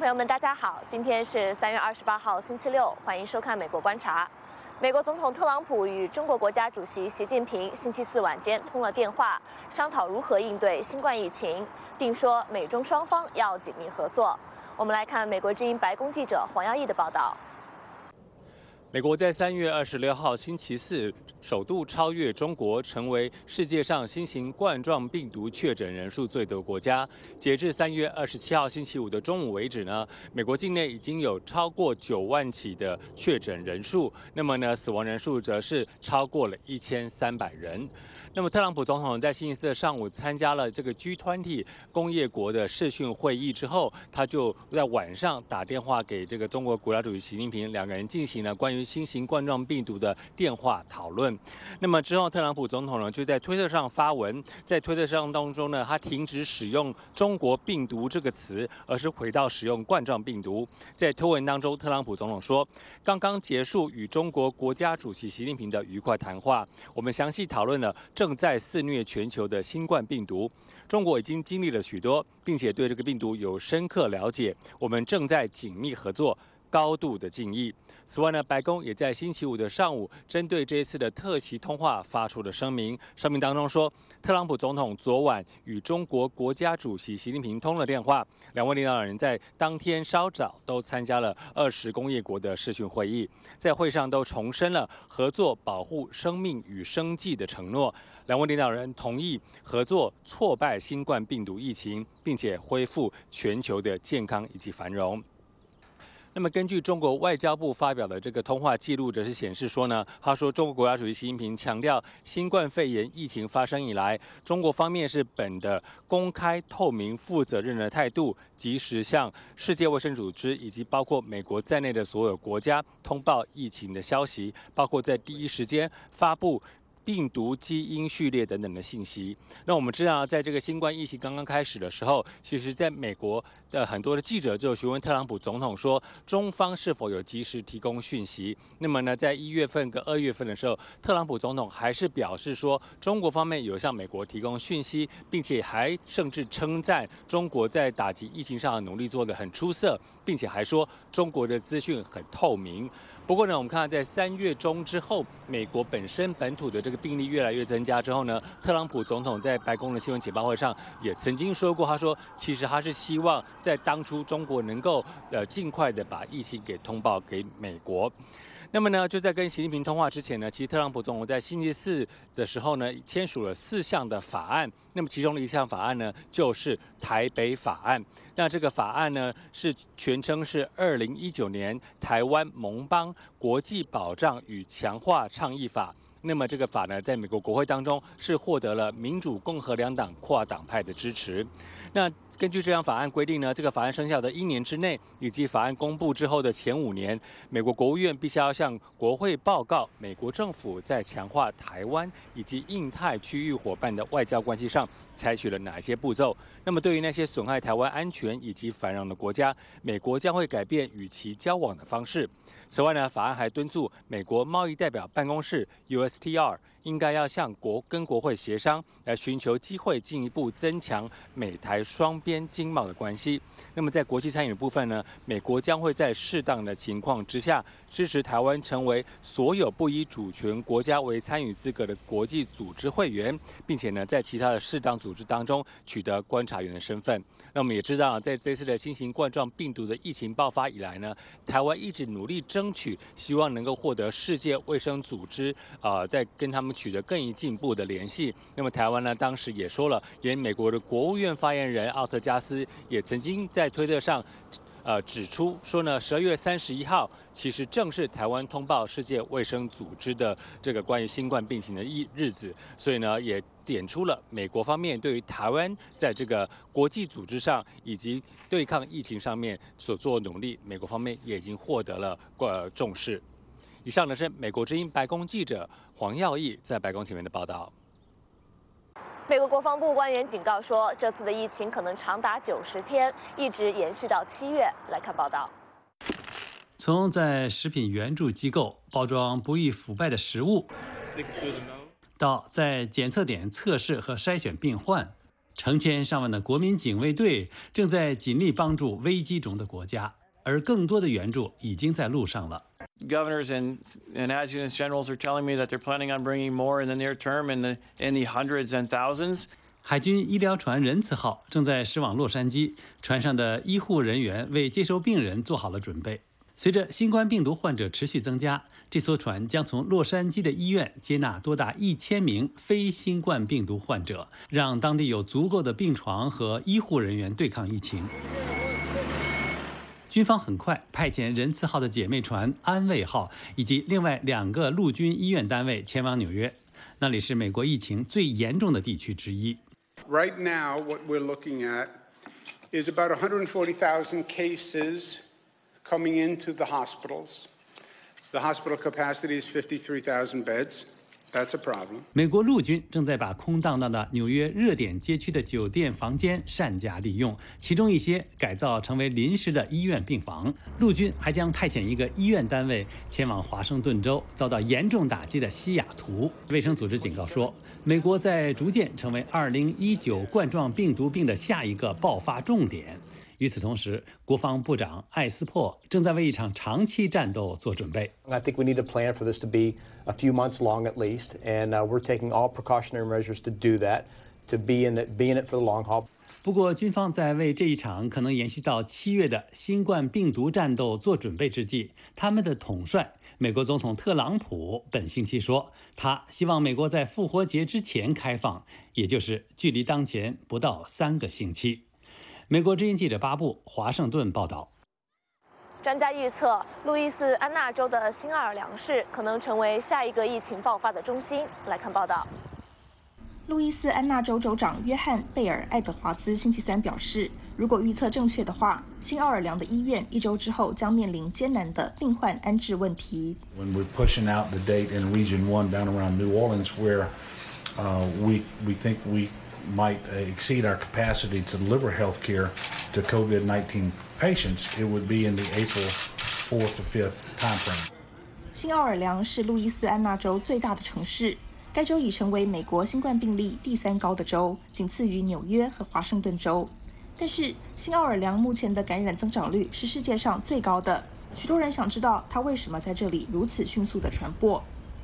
朋友们，大家好，今天是3月28号，星期六，欢迎收看《美国观察》。美国总统特朗普与中国国家主席习近平星期四晚间通了电话，商讨如何应对新冠疫情，并说美中双方要紧密合作。我们来看美国之音白宫记者黄耀义的报道。 美国在3月26号星期四首度超越中国，成为世界上新型冠状病毒确诊人数最多的国家。截至3月27号星期五的中午为止呢，美国境内已经有超过9万起的确诊人数，那么呢，死亡人数则是超过了1300人。那么，特朗普总统在星期四的上午参加了这个 G20 工业国的视讯会议之后，他就在晚上打电话给这个中国国家主席习近平，两个人进行了关于新型冠状病毒的电话讨论。那么之后，特朗普总统呢就在推特上发文，在推特上当中呢，他停止使用“中国病毒”这个词，而是回到使用冠状病毒。在推文当中，特朗普总统说：“刚刚结束与中国国家主席习近平的愉快谈话，我们详细讨论了正在肆虐全球的新冠病毒。中国已经经历了许多，并且对这个病毒有深刻了解。我们正在紧密合作，高度的敬意。”此外呢，白宫也在星期五的上午针对这一次的特席通话发出了声明。声明当中说，特朗普总统昨晚与中国国家主席习近平通了电话，两位领导人在当天稍早都参加了20工业国的视讯会议，在会上都重申了合作保护生命与生计的承诺。两位领导人同意合作挫败新冠病毒疫情，并且恢复全球的健康以及繁荣。那么，根据中国外交部发表的这个通话记录，则是显示说呢，他说中国国家主席习近平强调，新冠肺炎疫情发生以来，中国方面是本着公开、透明、负责任的态度，及时向世界卫生组织以及包括美国在内的所有国家通报疫情的消息，包括在第一时间发布病毒基因序列等等的信息。那我们知道，在这个新冠疫情刚刚开始的时候，其实在美国的很多的记者就询问特朗普总统说，中方是否有及时提供讯息。那么呢，在1月份跟2月份的时候，特朗普总统还是表示说，中国方面有向美国提供讯息，并且还甚至称赞中国在打击疫情上的努力做得很出色，并且还说中国的资讯很透明。不过呢，我们看到在3月中之后，美国本土的这个病例越来越增加之后呢，特朗普总统在白宫的新闻简报会上也曾经说过，他说其实他是希望在当初中国能够尽快的把疫情给通报给美国。那么呢，就在跟习近平通话之前呢，其实特朗普总统在星期四的时候呢，签署了4项的法案。那么其中的一项法案呢，就是台北法案。那这个法案呢，是全称是2019年台湾盟邦国际保障与强化倡议法。那么这个法呢，在美国国会当中是获得了民主、共和两党跨党派的支持。那根据这项法案规定呢，这个法案生效的1年之内，以及法案公布之后的前5年，美国国务院必须要向国会报告美国政府在强化台湾以及印太区域伙伴的外交关系上采取了哪些步骤。那么对于那些损害台湾安全以及繁荣的国家，美国将会改变与其交往的方式。此外呢，法案还敦促美国贸易代表办公室 USTR 应该要向跟国会协商，来寻求机会进一步增强美台双边经贸的关系。那么在国际参与的部分呢，美国将会在适当的情况之下，支持台湾成为所有不以主权国家为参与资格的国际组织会员，并且呢，在其他的适当组织当中取得观察员的身份。那我们也知道，在这次的新型冠状病毒的疫情爆发以来呢，台湾一直努力争取，希望能够获得世界卫生组织在跟他们取得更进一步的联系。那么台湾呢，当时也说了，连美国的国务院发言人奥特加斯也曾经在推特上指出说呢，12月31号其实正是台湾通报世界卫生组织的这个关于新冠病情的日子，所以呢，也点出了美国方面对于台湾在这个国际组织上以及对抗疫情上面所做的努力，美国方面也已经获得了重视。以上呢是美国之音白宫记者黄耀义在白宫前面的报道。 美国国防部官员警告说，这次的疫情可能长达90天，一直延续到7月。来看报道。 从在食品援助机构包装不易腐败的食物，到在检测点测试和筛选病患， 成千上万的国民警卫队正在尽力帮助危机中的国家，而更多的援助已经在路上了。 Governors and adjutants generals are telling me that they're planning on bringing more in the near term in the hundreds and thousands. 海军医疗船仁慈号正在驶往洛杉矶，船上的医护人员为接收病人做好了准备。随着新冠病毒患者持续增加，这艘船将从洛杉矶的医院接纳多达1000名非新冠病毒患者，让当地有足够的病床和医护人员对抗疫情。军方很快派遣仁慈号的姐妹船安慰号以及另外2个陆军医院单位前往纽约，那里是美国疫情最严重的地区之一。 Right now, what we're looking at is about 140,000 cases coming into the hospitals. The hospital capacity is 53,000 beds. That's a problem. 美国陆军正在把空荡荡的纽约热点街区的酒店房间善加利用，其中一些改造成为临时的医院病房。陆军还将派遣一个医院单位前往华盛顿州遭到严重打击的西雅图。卫生组织警告说，美国在逐渐成为2019冠状病毒病的下一个爆发重点。与此同时，国防部长艾斯珀正在为一场长期战斗做准备。 I think we need to plan for this to be a few months long at least, and we're taking all precautionary measures to do that, to be in it for the long haul. 不过，军方在为这一场可能延续到7月的新冠病毒战斗做准备之际，他们的统帅美国总统特朗普本星期说，他希望美国在复活节之前开放，也就是距离当前不到3个星期。美国之音记者巴布华盛顿报道。 专家预测，路易斯安那州的新奥尔良市可能成为下一个疫情爆发的中心。来看报道。 路易斯安那州州长约翰·贝尔·爱德华兹星期3表示，如果预测正确的话，新奥尔良的医院1周之后将面临艰难的病患安置问题。 When we're pushing out the date in Region 1 down around New Orleans, where we think we might exceed our capacity to deliver health care to COVID-19 patients, it would be in the April 4th or 5th timeframe. 新奥尔良是路易斯安那州最大的城市，该州已成为美国新冠病例第3高的州，仅次于纽约和华盛顿州。但是，新奥尔良目前的感染增长率是世界上最高的，许多人想知道它为什么在这里如此迅速的传播。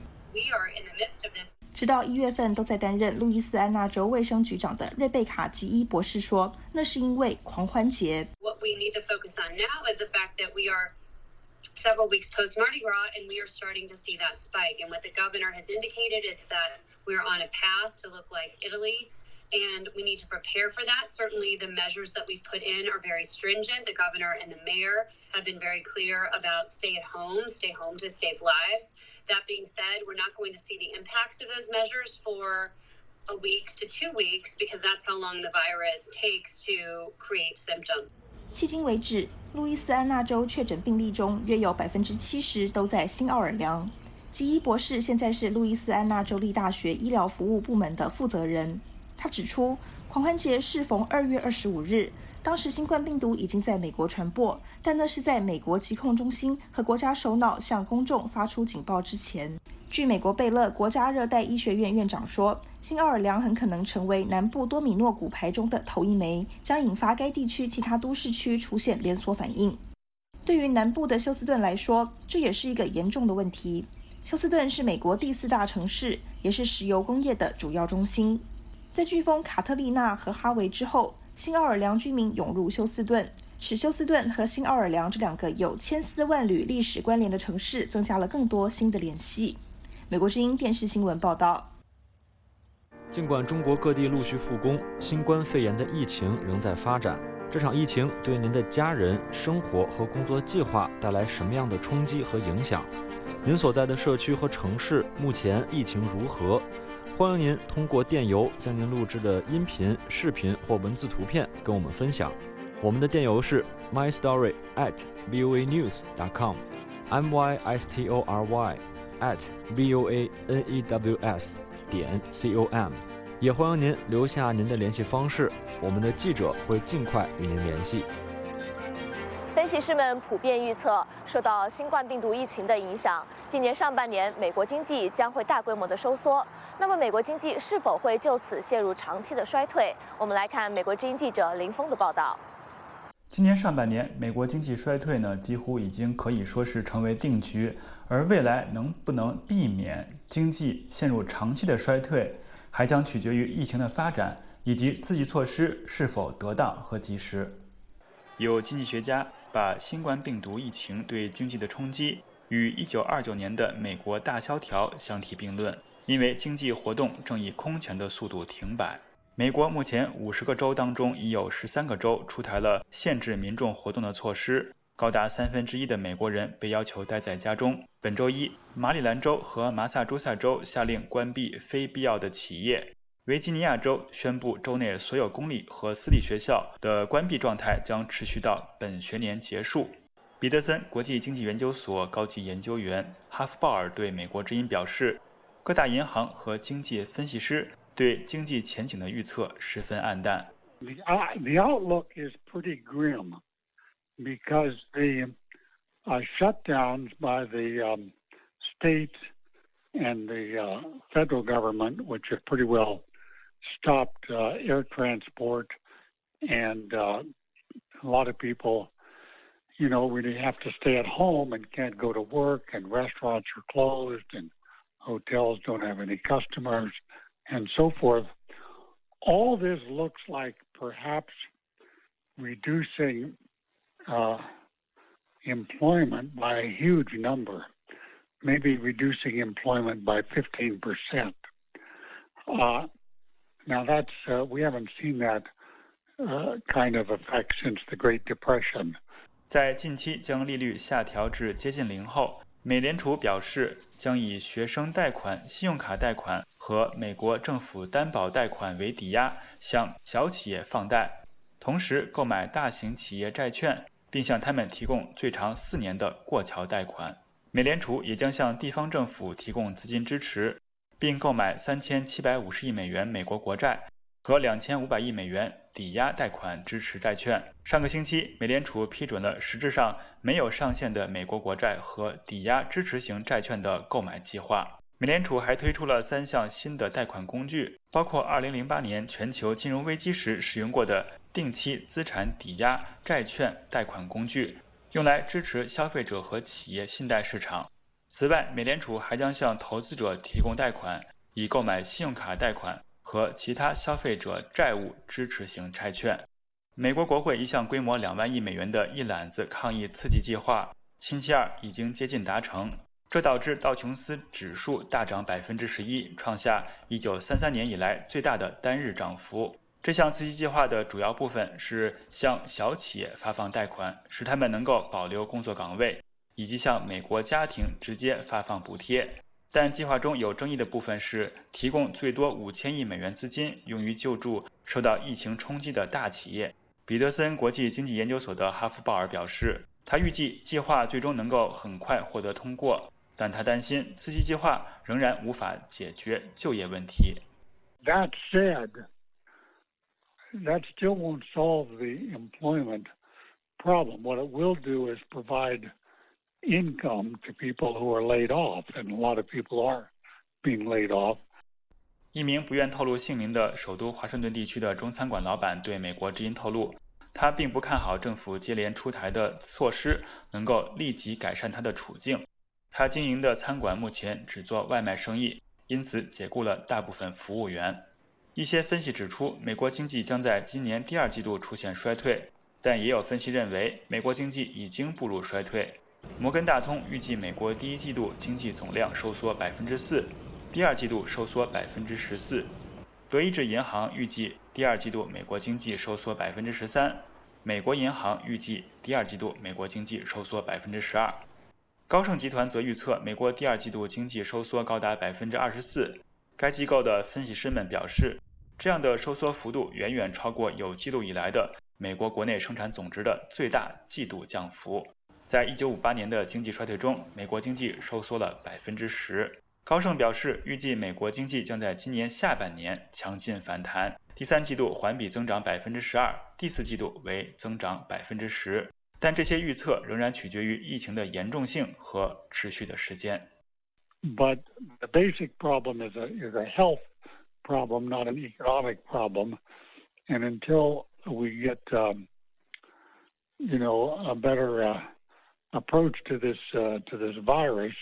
直到1月份都在担任路易斯安那州卫生局长的瑞贝卡·吉伊博士说，那是因为狂欢节。 What we need to focus on now is the fact that we are several weeks post Mardi Gras, and we are starting to see that spike. And what the governor has indicated is that we are on a path to look like Italy, and we need to prepare for that. Certainly, the measures that we put in are very stringent. The governor and the mayor have been very clear about stay home to save lives. That being said, we're not going to see the impacts of those measures for a week to 2 weeks because that's how long the virus takes to create symptoms. 迄今为止，路易斯安那州确诊病例中约有70%都在新奥尔良。吉伊博士现在是路易斯安那州立大学医疗服务部门的负责人。他指出，狂欢节适逢2月25日，当时新冠病毒已经在美国传播，但那是在美国疾控中心和国家首脑向公众发出警报之前。据美国贝勒国家热带医学院院长说，新奥尔良很可能成为南部多米诺骨牌中的头一枚，将引发该地区其他都市区出现连锁反应。对于南部的休斯顿来说，这也是一个严重的问题。休斯顿是美国第4大城市，也是石油工业的主要中心。在飓风卡特丽娜和哈维之后，新奥尔良居民涌入休斯顿，使休斯顿和新奥尔良这2个有千丝万缕历史关联的城市增加了更多新的联系。美国之音电视新闻报道。 尽管中国各地陆续复工，新冠肺炎的疫情仍在发展。这场疫情对您的家人、生活和工作计划带来什么样的冲击和影响？您所在的社区和城市目前疫情如何？欢迎您通过电邮将您录制的音频、视频或文字图片跟我们分享。我们的电邮是 mystory@voanews.com，mystory@voanews.com，也欢迎您留下您的联系方式，我们的记者会尽快与您联系。 分析师们普遍预测，受到新冠病毒疫情的影响，今年上半年美国经济将会大规模的收缩。那么，美国经济是否会就此陷入长期的衰退？我们来看美国之音记者林峰的报道。 今年上半年，美国经济衰退呢，几乎已经可以说是成为定局。而未来能不能避免经济陷入长期的衰退，还将取决于疫情的发展以及刺激措施是否得当和及时。有经济学家把新冠病毒疫情对经济的冲击与1929年的美国大萧条相提并论，因为经济活动正以空前的速度停摆。美国目前50个州当中已有13个州出台了限制民众活动的措施，高达1/3的美国人被要求待在家中。本周一，马里兰州和麻萨诸塞州下令关闭非必要的企业。维吉尼亚州宣布州内所有公立和私立学校的关闭状态将持续到本学年结束。彼得森国际经济研究所高级研究员哈夫鲍尔对美国之音表示，各大银行和经济分析师对经济前景的预测十分黯淡。 The outlook is pretty grim because the shutdowns by the state and the federal government, which have pretty well stopped air transport, and a lot of people, really have to stay at home and can't go to work, and restaurants are closed, and hotels don't have any customers, and so forth. All this looks like perhaps reducing employment by a huge number, maybe reducing employment by 15%. Now that's we haven't seen that kind of effect since the Great Depression. 在近期将利率下调至接近0后，美联储表示将以学生贷款、信用卡贷款和美国政府担保贷款为抵押，向小企业放贷，同时购买大型企业债券，并向他们提供最长4年的过桥贷款。美联储也将向地方政府提供资金支持，并购买3750亿美元美国国债和2500亿美元抵押贷款支持债券。上个星期，美联储批准了实质上没有上限的美国国债和抵押支持型债券的购买计划。美联储还推出了3项新的贷款工具，包括2008年全球金融危机时使用过的定期资产抵押债券贷款工具，用来支持消费者和企业信贷市场。此外，美联储还将向投资者提供贷款，以购买信用卡贷款和其他消费者债务支持型债券。美国国会一项规模2万亿美元的一揽子抗疫刺激计划，星期二已经接近达成，这导致道琼斯指数大涨11%，创下1933年以来最大的单日涨幅。这项刺激计划的主要部分是向小企业发放贷款，使他们能够保留工作岗位，以及向美国家庭直接发放补贴。但计划中有争议的部分是提供最多5000亿美元资金，用于救助受到疫情冲击的大企业。彼得森国际经济研究所的哈夫鲍尔表示，他预计计划最终能够很快获得通过，但他担心刺激计划仍然无法解决就业问题。 That said, that still won't solve the employment problem. What it will do is provide income to people who are laid off, and a lot of people are being laid off. 一名不愿透露姓名的首都华盛顿地区的中餐馆老板对美国之音透露，他并不看好政府接连出台的措施能够立即改善他的处境。他经营的餐馆目前只做外卖生意，因此解雇了大部分服务员。一些分析指出，美国经济将在今年第2季度出现衰退，但也有分析认为美国经济已经步入衰退。摩根大通预计美国第1季度经济总量收缩4%，第2季度收缩14%。德意志银行预计第2季度美国经济收缩13%，美国银行预计第2季度美国经济收缩12%。高盛集团则预测美国第2季度经济收缩高达24%。该机构的分析师们表示，这样的收缩幅度远远超过有记录以来的美国国内生产总值的最大季度降幅。在1958年的经济衰退中，美国经济收缩了10%。高盛表示，预计美国经济将在今年下半年强劲反弹，第3季度环比增长12%，第4季度为增长10%。 但这些预测仍然取决于疫情的严重性和持续的时间。 But the basic problem is a health problem, not an economic problem. And until we get, a better approach to this virus,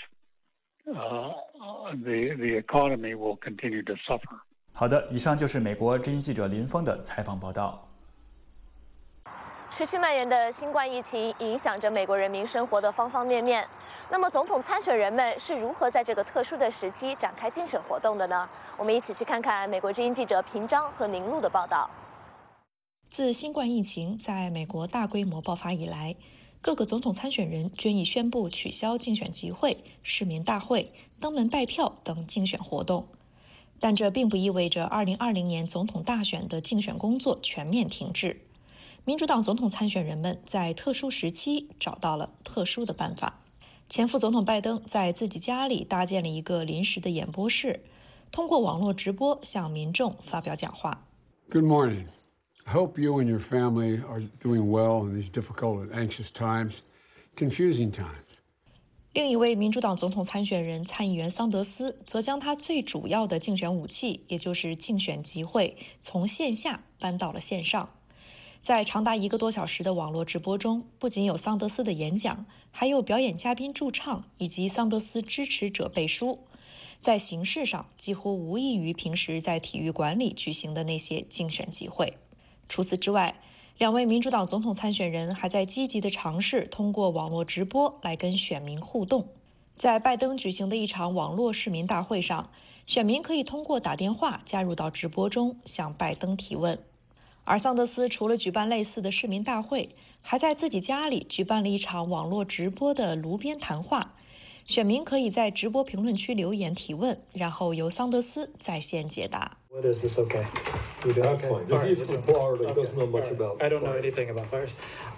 the economy will continue to suffer. 好的，以上就是美国之音记者林峰的采访报道。 持续蔓延的新冠疫情影响着美国人民生活的方方面面。那么，总统参选人们是如何在这个特殊的时期展开竞选活动的呢？我们一起去看看美国之音记者平章和宁路的报道。 自新冠疫情在美国大规模爆发以来，各个总统参选人均已宣布取消竞选集会、市民大会、登门拜票等竞选活动。但这并不意味着2020年总统大选的竞选工作全面停滞。民主党总统参选人们在特殊时期找到了特殊的办法。前副总统拜登在自己家里搭建了一个临时的演播室，通过网络直播向民众发表讲话。 Good morning. I hope you and your family are doing well in these difficult and anxious times, confusing times. 另一位民主党总统参选人参议员桑德斯则将他最主要的竞选武器，也就是竞选集会，从线下搬到了线上。在长达1个多小时的网络直播中，不仅有桑德斯的演讲，还有表演嘉宾驻唱以及桑德斯支持者背书。在形式上，几乎无异于平时在体育馆里举行的那些竞选集会。除此之外，两位民主党总统参选人还在积极地尝试通过网络直播来跟选民互动。在拜登举行的一场网络市民大会上，选民可以通过打电话加入到直播中，向拜登提问。而桑德斯除了举办类似的市民大会，还在自己家里举办了一场网络直播的炉边谈话。选民可以在直播评论区留言提问，然后由桑德斯在线解答。 What is this okay? That's fine. He's from Florida. He doesn't know much about I don't know anything about virus.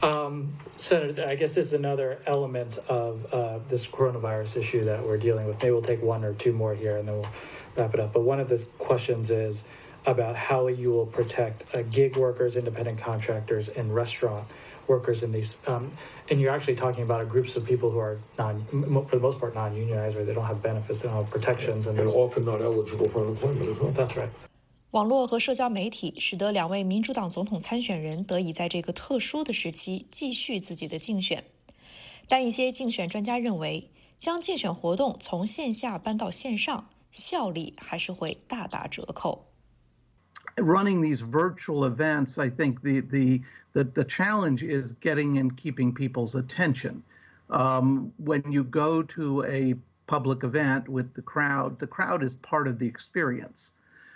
Senator, I guess this is another element of this coronavirus issue that we're dealing with. Maybe we'll take one or two more here and then we'll wrap it up. But one of the questions is about how you will protect gig workers, independent contractors, and restaurant workers in these. And you're actually talking about groups of people who are for the most part, non-unionized, or they don't have benefits, they don't have protections, and often not eligible for unemployment as well. That's right. 网络和社交媒体使得两位民主党总统参选人得以在这个特殊的时期继续自己的竞选。但一些竞选专家认为，将竞选活动从线下搬到线上，效力还是会大打折扣。 Running these virtual events, I think the challenge is getting and keeping people's attention. When you go to a public event with the crowd is part of the experience.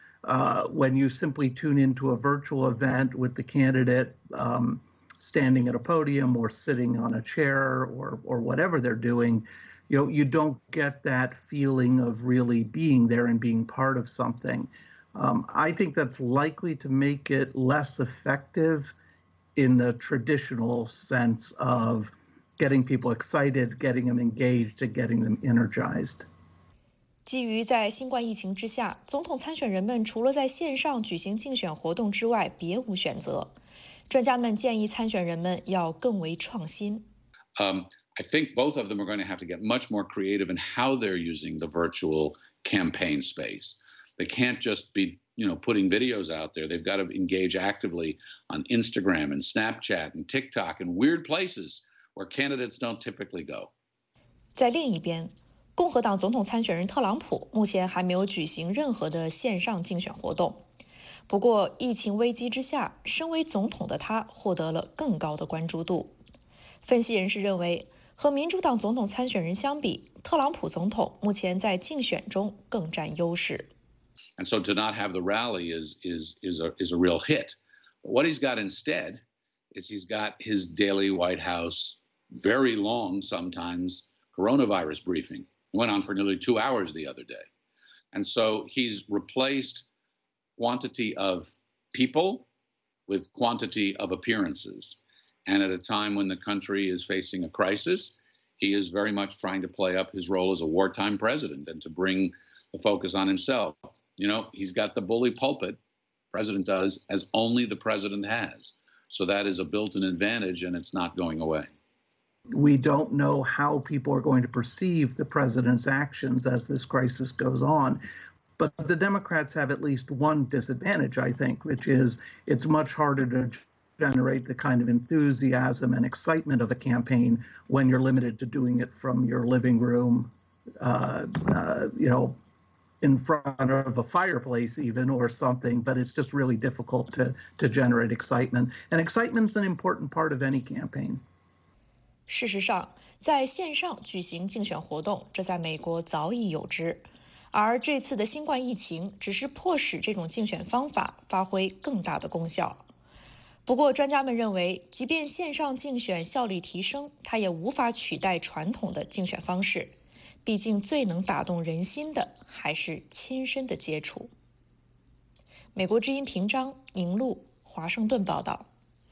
When you simply tune into a virtual event with the candidate standing at a podium or sitting on a chair or whatever they're doing, you don't get that feeling of really being there and being part of something. I think that's likely to make it less effective in the traditional sense of getting people excited, getting them engaged, and getting them energized. 基于在新冠疫情之下，总统参选人们除了在线上举行竞选活动之外，别无选择。专家们建议参选人们要更为创新。 I think both of them are going to have to get much more creative in how they're using the virtual campaign space. They can't just be, putting videos out there. They've got to engage actively on Instagram and Snapchat and TikTok and weird places where candidates don't typically go. 在另一边，共和党总统参选人特朗普目前还没有举行任何的线上竞选活动。不过，疫情危机之下，身为总统的他获得了更高的关注度。分析人士认为，和民主党总统参选人相比，特朗普总统目前在竞选中更占优势。 And so to not have the rally is a real hit. But what he's got instead is he's got his daily White House, very long sometimes, coronavirus briefing. It went on for nearly 2 hours the other day. And so he's replaced quantity of people with quantity of appearances. And at a time when the country is facing a crisis, he is very much trying to play up his role as a wartime president and to bring the focus on himself. He's got the bully pulpit, president does, as only the president has. So that is a built-in advantage, and it's not going away. We don't know how people are going to perceive the president's actions as this crisis goes on. But the Democrats have at least one disadvantage, I think, which is it's much harder to generate the kind of enthusiasm and excitement of a campaign when you're limited to doing it from your living room, in front of a fireplace even or something, but it's just really difficult to generate excitement. And excitement's an important part of any campaign. 事实上，在线上举行竞选活动，这在美国早已有之。而这次的新冠疫情只是迫使这种竞选方法发挥更大的功效。不过，专家们认为，即便线上竞选效率提升，它也无法取代传统的竞选方式。毕竟，最能打动人心的还是亲身的接触。美国之音平章宁路，华盛顿报道。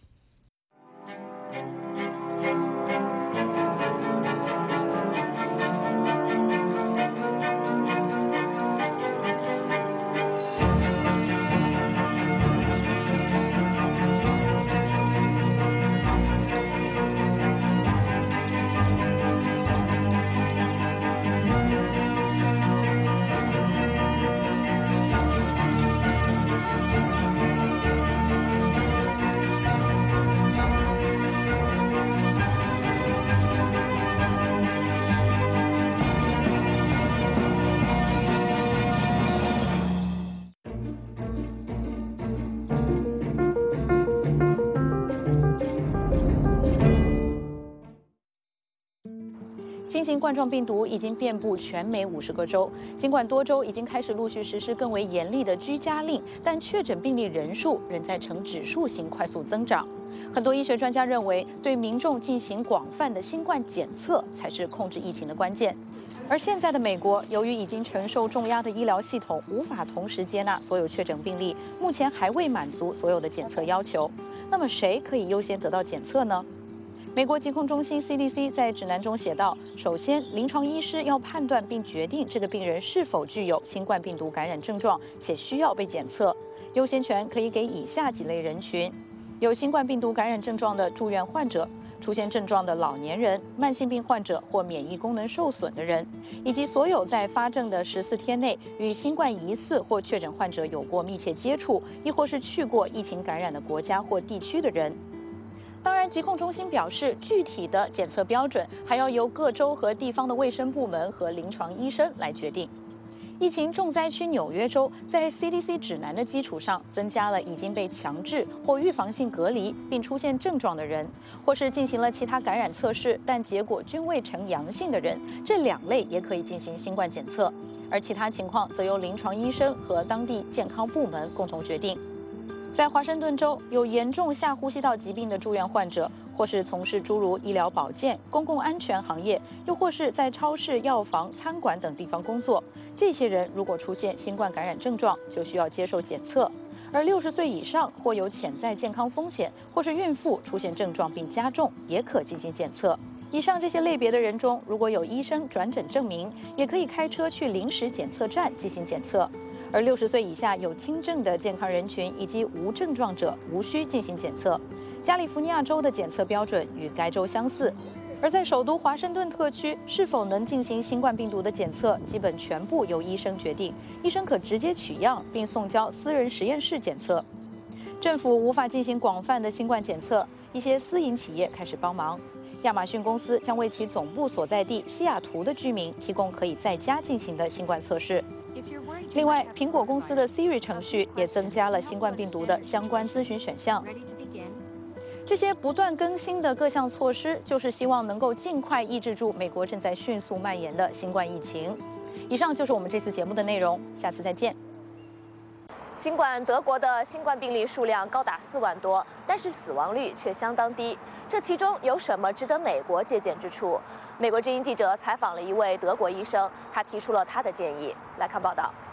新型冠状病毒已经遍布全美50个州，尽管多州已经开始陆续实施更为严厉的居家令，但确诊病例人数仍在呈指数型快速增长。很多医学专家认为，对民众进行广泛的新冠检测才是控制疫情的关键。而现在的美国，由于已经承受重压的医疗系统无法同时接纳所有确诊病例，目前还未满足所有的检测要求。那么，谁可以优先得到检测呢？美国疾控中心 CDC 在指南中写道：首先，临床医师要判断并决定这个病人是否具有新冠病毒感染症状，且需要被检测。优先权可以给以下几类人群：有新冠病毒感染症状的住院患者、出现症状的老年人、慢性病患者或免疫功能受损的人，以及所有在发症的14天内与新冠疑似或确诊患者有过密切接触，亦或是去过疫情感染的国家或地区的人。当然，疾控中心表示，具体的检测标准还要由各州和地方的卫生部门和临床医生来决定。疫情重灾区纽约州在 CDC 指南的基础上，增加了已经被强制或预防性隔离并出现症状的人，或是进行了其他感染测试但结果均未呈阳性的人，这2类也可以进行新冠检测，而其他情况则由临床医生和当地健康部门共同决定。在华盛顿州，有严重下呼吸道疾病的住院患者，或是从事诸如医疗保健、公共安全行业，又或是在超市、药房、餐馆等地方工作，这些人如果出现新冠感染症状，就需要接受检测。而60岁以上或有潜在健康风险，或是孕妇出现症状并加重，也可进行检测。以上这些类别的人中，如果有医生转诊证明，也可以开车去临时检测站进行检测。而60岁以下有轻症的健康人群以及无症状者无需进行检测。加利福尼亚州的检测标准与该州相似，而在首都华盛顿特区，是否能进行新冠病毒的检测，基本全部由医生决定。医生可直接取样并送交私人实验室检测。政府无法进行广泛的新冠检测，一些私营企业开始帮忙。亚马逊公司将为其总部所在地西雅图的居民提供可以在家进行的新冠测试。另外，苹果公司的 Siri 程序也增加了新冠病毒的相关咨询选项。这些不断更新的各项措施，就是希望能够尽快抑制住美国正在迅速蔓延的新冠疫情。以上就是我们这次节目的内容，下次再见。 尽管德国的新冠病例数量高达4万多，但是死亡率却相当低。这其中有什么值得美国借鉴之处？美国之音记者采访了一位德国医生，他提出了他的建议。来看报道。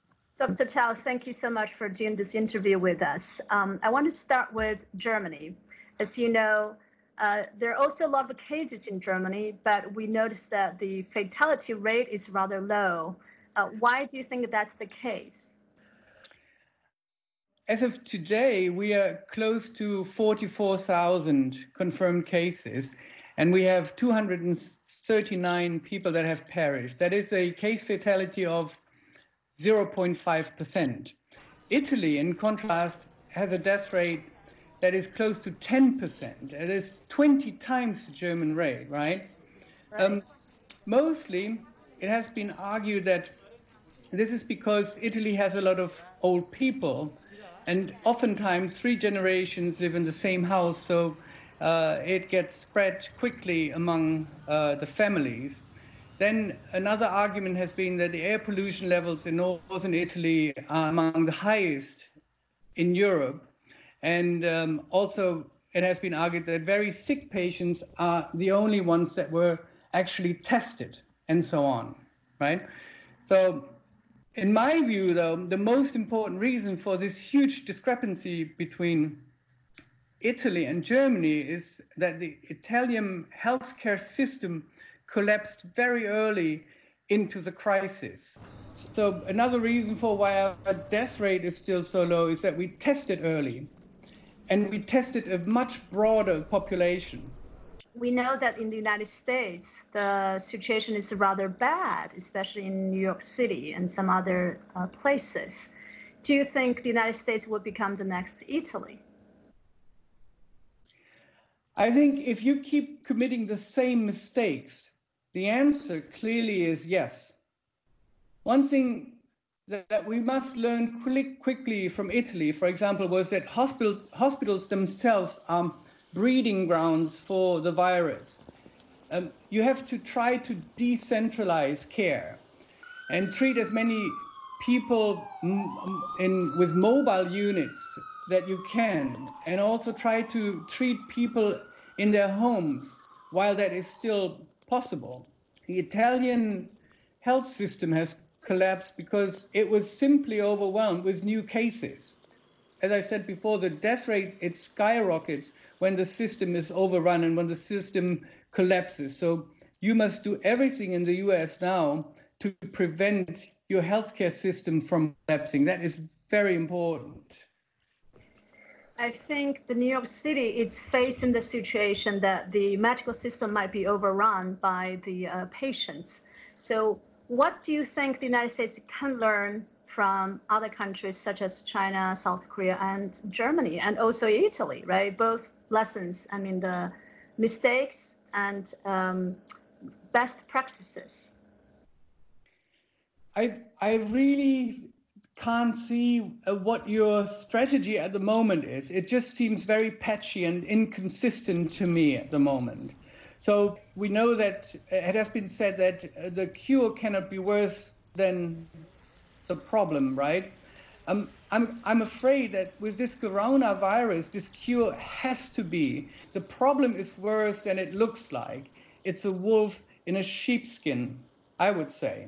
Dr. Tao, thank you so much for doing this interview with us. I want to start with Germany. As you know, there are also a lot of cases in Germany, but we noticed that the fatality rate is rather low. Why do you think that's the case? as of today, we are close to 44,000 confirmed cases, and we have 239 people that have perished. That is a case fatality of 0.5%. Italy, in contrast, has a death rate that is close to 10%. It is 20 times the German rate, right? Mostly, it has been argued that this is because Italy has a lot of old people, and oftentimes 3 generations live in the same house, so it gets spread quickly among the families. Then another argument has been that the air pollution levels in northern Italy are among the highest in Europe. And also it has been argued that very sick patients are the only ones that were actually tested and so on, right? So in my view, though, the most important reason for this huge discrepancy between Italy and Germany is that the Italian healthcare system collapsed very early into the crisis. So another reason for why our death rate is still so low is that we tested early, and we tested a much broader population. We know that in the United States, the situation is rather bad, especially in New York City and some other places. Do you think the United States will become the next Italy? I think if you keep committing the same mistakes, the answer clearly is yes. One thing that we must learn quickly from Italy, for example, was that hospitals themselves are breeding grounds for the virus. You have to try to decentralize care and treat as many people with mobile units that you can, and also try to treat people in their homes while that is still possible. The Italian health system has collapsed because it was simply overwhelmed with new cases. As I said before, the death rate, it skyrockets when the system is overrun and when the system collapses. So you must do everything in the US now to prevent your healthcare system from collapsing. That is very important. I think the New York City is facing the situation that the medical system might be overrun by the patients. So what do you think the United States can learn from other countries such as China, South Korea, and Germany, and also Italy, right? Both lessons, I mean, the mistakes and best practices. I really can't see what your strategy at the moment is. It just seems very patchy and inconsistent to me at the moment. So we know that it has been said that the cure cannot be worse than the problem, right? I'm afraid that with this coronavirus, this cure has to be. The problem is worse than it looks like. It's a wolf in a sheepskin, I would say.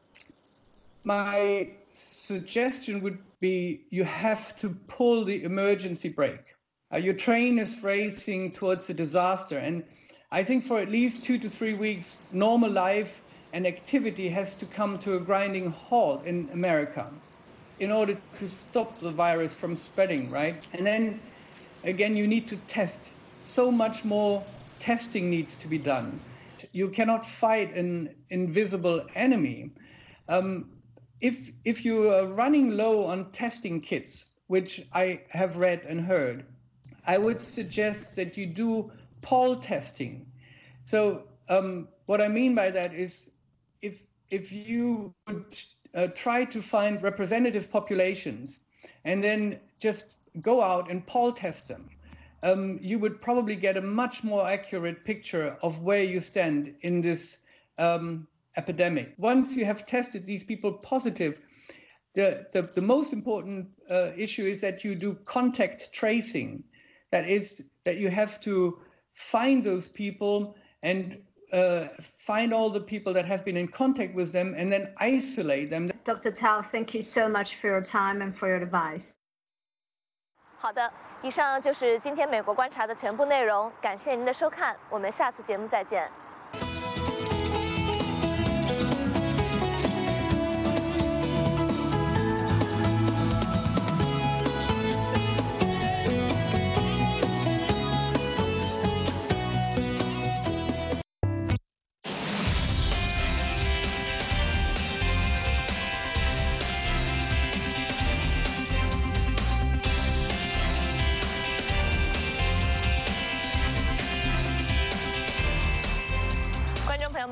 My suggestion would be you have to pull the emergency brake. Your train is racing towards a disaster, and I think for at least 2 to 3 weeks, normal life and activity has to come to a grinding halt in America in order to stop the virus from spreading, right? And then again, you need to test. So much more testing needs to be done. You cannot fight an invisible enemy. If you are running low on testing kits, which I have read and heard, I would suggest that you do poll testing. So what I mean by that is if you would try to find representative populations and then just go out and poll test them, you would probably get a much more accurate picture of where you stand in this epidemic. Once you have tested these people positive, the most important issue is that you do contact tracing. That is, that you have to find those people and find all the people that have been in contact with them and then isolate them. Dr. Tao, thank you so much for your time and for your advice. 好的，以上就是今天美国观察的全部内容，感谢您的收看，我们下次节目再见。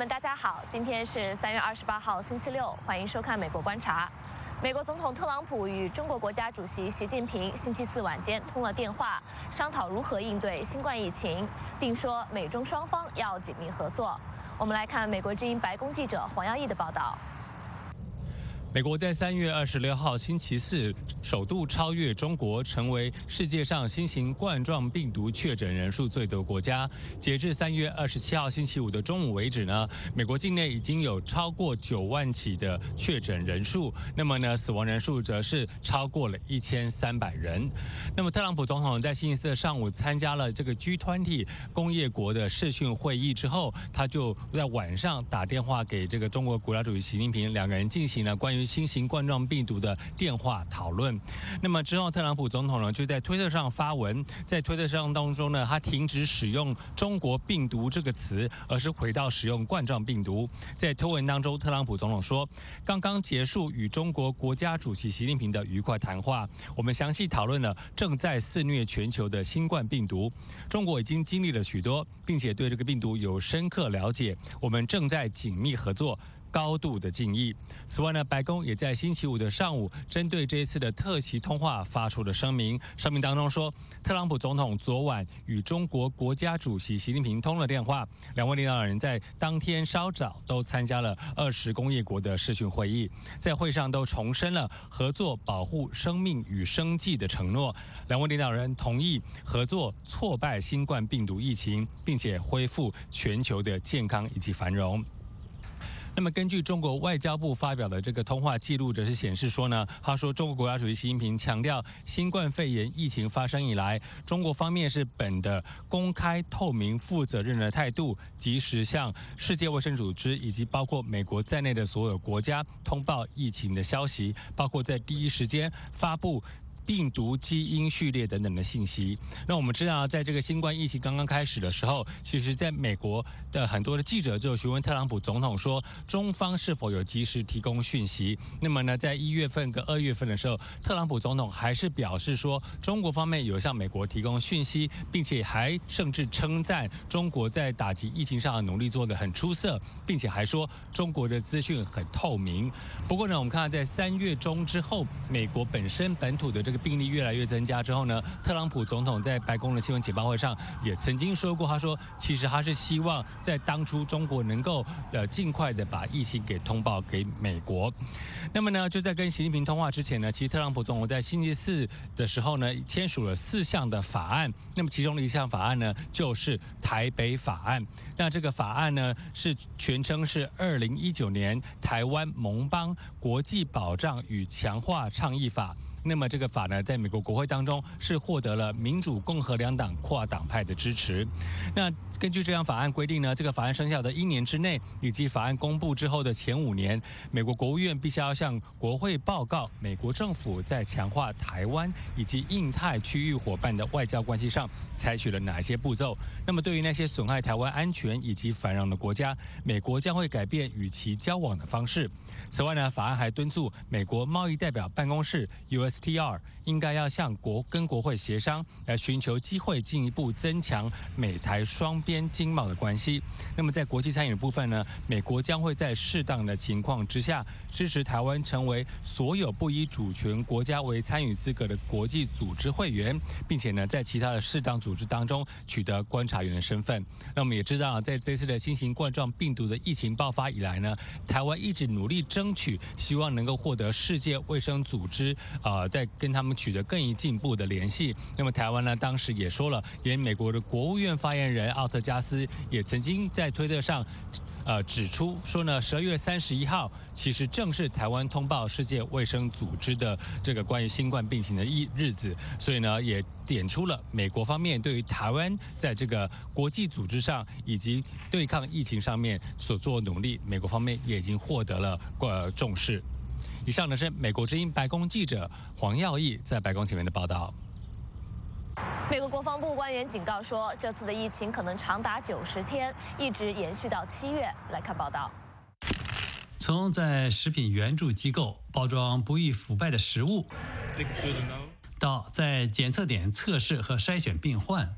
们，大家好，今天是3月28号，星期六，欢迎收看《美国观察》。美国总统特朗普与中国国家主席习近平星期四晚间通了电话，商讨如何应对新冠疫情，并说美中双方要紧密合作。我们来看美国之音白宫记者黄耀毅的报道。 美国在3月26号星期四首度超越中国，成为世界上新型冠状病毒确诊人数最多的国家。截至3月27号星期五的中午为止呢，美国境内已经有超过9万起的确诊人数，那么呢，死亡人数则是超过了1300人。那么特朗普总统在星期四的上午参加了这个 G20 工业国的视讯会议之后，他就在晚上打电话给这个中国国家主席习近平，两个人进行了关于新型冠状病毒的电话讨论。那么之后，特朗普总统呢就在推特上发文，在推特上当中呢，他停止使用中国病毒这个词，而是回到使用冠状病毒。在推文当中，特朗普总统说，刚刚结束与中国国家主席习近平的愉快谈话，我们详细讨论了正在肆虐全球的新冠病毒。中国已经经历了许多，并且对这个病毒有深刻了解，我们正在紧密合作，高度的敬意。此外呢，白宫也在星期五的上午针对这一次的特席通话发出了声明。声明当中说，特朗普总统昨晚与中国国家主席习近平通了电话，两位领导人在当天稍早都参加了20工业国的视讯会议，在会上都重申了合作保护生命与生计的承诺。两位领导人同意合作挫败新冠病毒疫情，并且恢复全球的健康以及繁荣。那么根据中国外交部发表的这个通话记录，则是显示说呢，他说中国国家主席习近平强调，新冠肺炎疫情发生以来，中国方面是本着公开、透明、负责任的态度，及时向世界卫生组织以及包括美国在内的所有国家通报疫情的消息，包括在第一时间发布病毒基因序列等等的信息。那我们知道，在这个新冠疫情刚刚开始的时候，其实在美国的很多的记者就询问特朗普总统说，中方是否有及时提供讯息。那么呢，在1月份跟2月份的时候，特朗普总统还是表示说，中国方面有向美国提供讯息，并且还甚至称赞中国在打击疫情上的努力做得很出色，并且还说中国的资讯很透明。不过呢，我们看到在3月中之后，美国本土的这个病例越来越增加之后呢，特朗普总统在白宫的新闻简报会上也曾经说过，他说其实他是希望在当初中国能够尽快的把疫情给通报给美国。那么呢，就在跟习近平通话之前呢，其实特朗普总统在星期四的时候呢，签署了4项的法案。那么其中的一项法案呢，就是台北法案。那这个法案呢，是全称是2019年台湾盟邦国际保障与强化倡议法。那么这个法呢，在美国国会当中是获得了民主、共和两党跨党派的支持。那根据这项法案规定呢，这个法案生效的1年之内，以及法案公布之后的前5年，美国国务院必须要向国会报告美国政府在强化台湾以及印太区域伙伴的外交关系上采取了哪些步骤。那么对于那些损害台湾安全以及繁荣的国家，美国将会改变与其交往的方式。此外呢，法案还敦促美国贸易代表办公室 USTR 应该要向跟国会协商，来寻求机会进一步增强美台双边经贸的关系。那么在国际参与的部分呢，美国将会在适当的情况之下，支持台湾成为所有不以主权国家为参与资格的国际组织会员，并且呢，在其他的适当组织当中取得观察员的身份。那我们也知道，在这次的新型冠状病毒的疫情爆发以来呢，台湾一直努力争取，希望能够获得世界卫生组织在跟他们取得更进一步的联系。那么台湾呢，当时也说了，连美国的国务院发言人奥特加斯也曾经在推特上指出说呢，12月31号其实正是台湾通报世界卫生组织的这个关于新冠病情的日子，所以呢，也点出了美国方面对于台湾在这个国际组织上以及对抗疫情上面所做的努力，美国方面也已经获得了重视。以上呢是美国之音白宫记者黄耀毅在白宫前面的报道。 美国国防部官员警告说，这次的疫情可能长达90天，一直延续到7月。来看报道。 从在食品援助机构包装不易腐败的食物，到在检测点测试和筛选病患，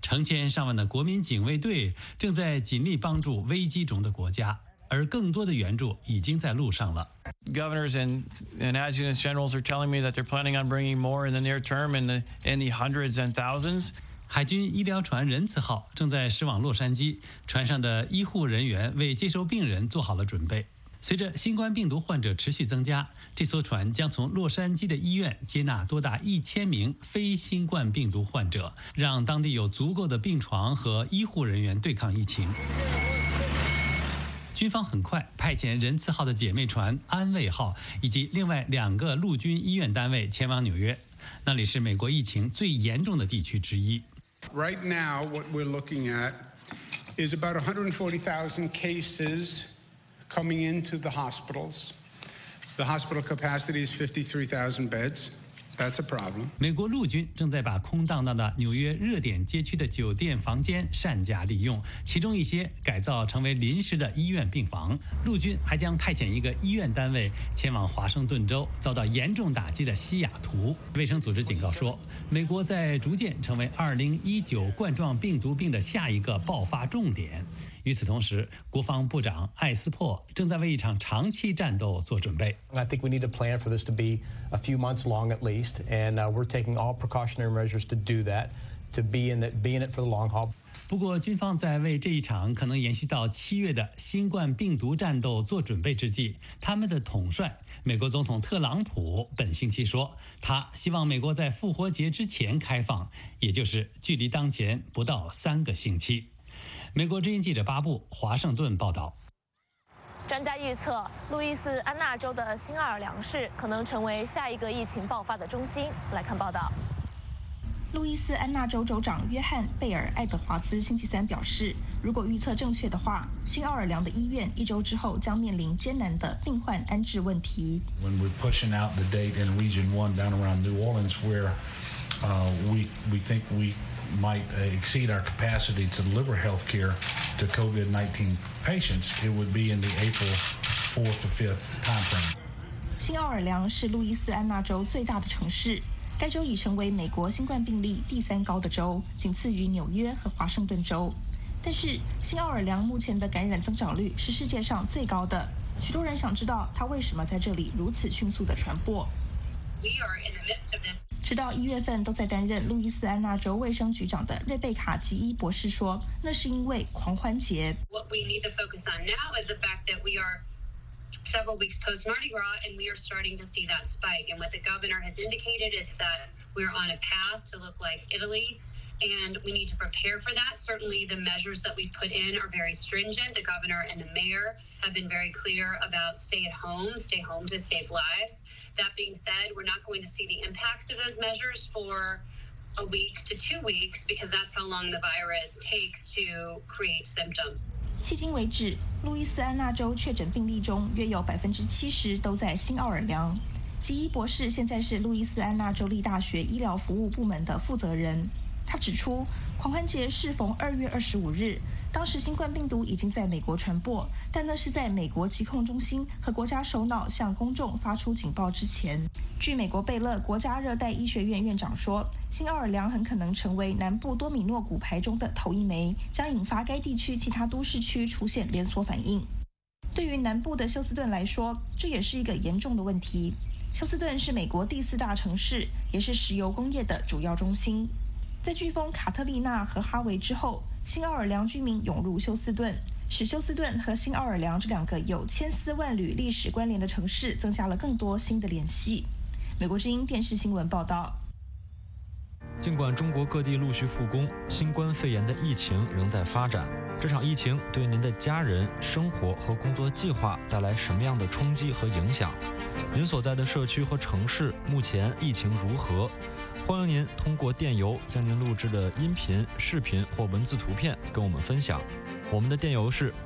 成千上万的国民警卫队正在尽力帮助危机中的国家，而更多的援助已经在路上了。 Governors and adjutants generals are telling me that they're planning on bringing more in the near term in the hundreds and thousands. 海军医疗船仁慈号正在驶往洛杉矶，船上的医护人员为接收病人做好了准备。随着新冠病毒患者持续增加，这艘船将从洛杉矶的医院接纳多达1000名非新冠病毒患者，让当地有足够的病床和医护人员对抗疫情。军方很快派遣仁慈号的姐妹船安慰号以及另外2个陆军医院单位前往纽约，那里是美国疫情最严重的地区之一。 Right now, what we're looking at is about 140,000 cases coming into the hospitals. The hospital capacity is 53,000 beds. That's a problem. 美国陆军正在把空荡荡的纽约热点街区的酒店房间善加利用，其中一些改造成为临时的医院病房。陆军还将派遣一个医院单位前往华盛顿州遭到严重打击的西雅图。卫生组织警告说，美国在逐渐成为2019冠状病毒病的下一个爆发重点。与此同时，国防部长艾斯珀正在为一场长期战斗做准备。 I think we need to plan for this to be a few months long at least, and we're taking all precautionary measures to do that, to be in it for the long haul. 不过，军方在为这一场可能延续到7月的新冠病毒战斗做准备之际，他们的统帅美国总统特朗普本星期说，他希望美国在复活节之前开放，也就是距离当前不到3个星期。美国之音记者巴布华盛顿报道。 专家预测，路易斯安那州的新奥尔良市可能成为下一个疫情爆发的中心。来看报道。 路易斯安那州州长约翰·贝尔·爱德华兹星期3表示，如果预测正确的话，新奥尔良的医院1周之后将面临艰难的病患安置问题。 When we're pushing out the date in Region 1 down around New Orleans, where we think we might exceed our capacity to deliver health care to COVID-19 patients, it would be in the April 4th or 5th timeframe. 新奥尔良是路易斯安那州最大的城市，该州已成为美国新冠病例第3高的州，仅次于纽约和华盛顿州。但是，新奥尔良目前的感染增长率是世界上最高的。许多人想知道它为什么在这里如此迅速的传播。直到1月份都在担任路易斯安那州卫生局长的瑞贝卡·吉伊博士说，那是因为狂欢节。 What we need to focus on now is the fact that we are several weeks post Mardi Gras, and we are starting to see that spike. And what the governor has indicated is that we're on a path to look like Italy, and we need to prepare for that. Certainly, the measures that we put in are very stringent. The governor and the mayor have been very clear about stay home to save lives. That being said, we're not going to see the impacts of those measures for a week to 2 weeks, because that's how long the virus takes to create symptoms. 迄今为止，路易斯安那州确诊病例中约有70%都在新奥尔良。吉伊博士现在是路易斯安那州立大学医疗服务部门的负责人。他指出，狂欢节适逢2月25日，当时新冠病毒已经在美国传播，但那是在美国疾控中心和国家首脑向公众发出警报之前。据美国贝勒国家热带医学院院长说，新奥尔良很可能成为南部多米诺骨牌中的头一枚，将引发该地区其他都市区出现连锁反应。对于南部的休斯顿来说，这也是一个严重的问题。休斯顿是美国第4大城市，也是石油工业的主要中心。在飓风卡特丽娜和哈维之后，新奥尔良居民涌入休斯顿，使休斯顿和新奥尔良这2个有千丝万缕历史关联的城市增加了更多新的联系。美国之音电视新闻报道。 尽管中国各地陆续复工，新冠肺炎的疫情仍在发展。这场疫情对您的家人、生活和工作计划带来什么样的冲击和影响？您所在的社区和城市目前疫情如何？欢迎您通过电邮将您录制的音频、视频或文字图片跟我们分享。我们的电邮是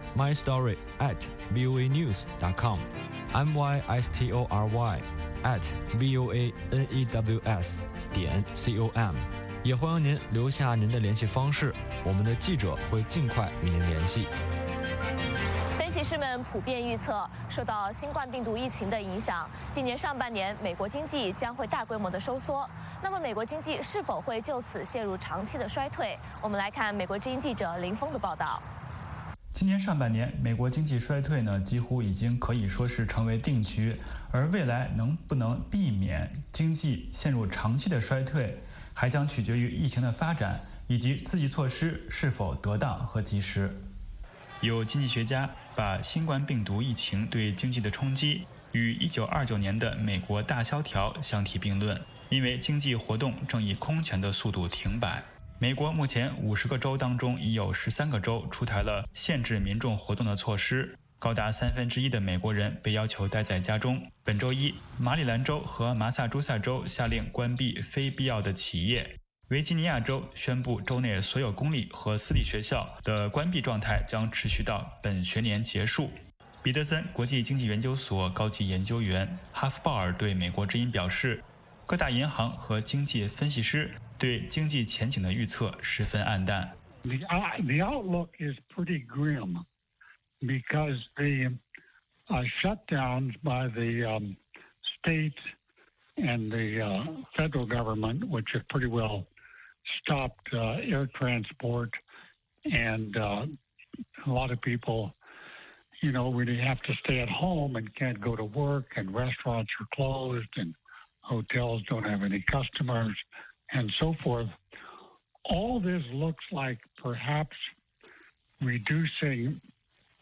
mystory@voanews.com，mystory@voanews.com，也欢迎您留下您的联系方式，我们的记者会尽快与您联系。 分析师们普遍预测，受到新冠病毒疫情的影响，今年上半年美国经济将会大规模的收缩。那么，美国经济是否会就此陷入长期的衰退？我们来看美国之音记者林峰的报道。 今年上半年，美国经济衰退呢，几乎已经可以说是成为定局。而未来能不能避免经济陷入长期的衰退，还将取决于疫情的发展以及刺激措施是否得当和及时。有经济学家把新冠病毒疫情对经济的冲击与1929年的美国大萧条相提并论，因为经济活动正以空前的速度停摆。美国目前50个州当中已有13个州出台了限制民众活动的措施，高达1/3的美国人被要求待在家中。本周一，马里兰州和麻萨诸塞州下令关闭非必要的企业，维吉尼亚州宣布州内所有公立和私立学校的关闭状态将持续到本学年结束。彼得森国际经济研究所高级研究员哈夫鲍尔对美国之音表示，各大银行和经济分析师对经济前景的预测十分黯淡。 The outlook is pretty grim because the shutdowns by the state and the federal government, which have pretty well stopped air transport, and a lot of people, really have to stay at home and can't go to work, and restaurants are closed, and hotels don't have any customers, and so forth. All this looks like perhaps reducing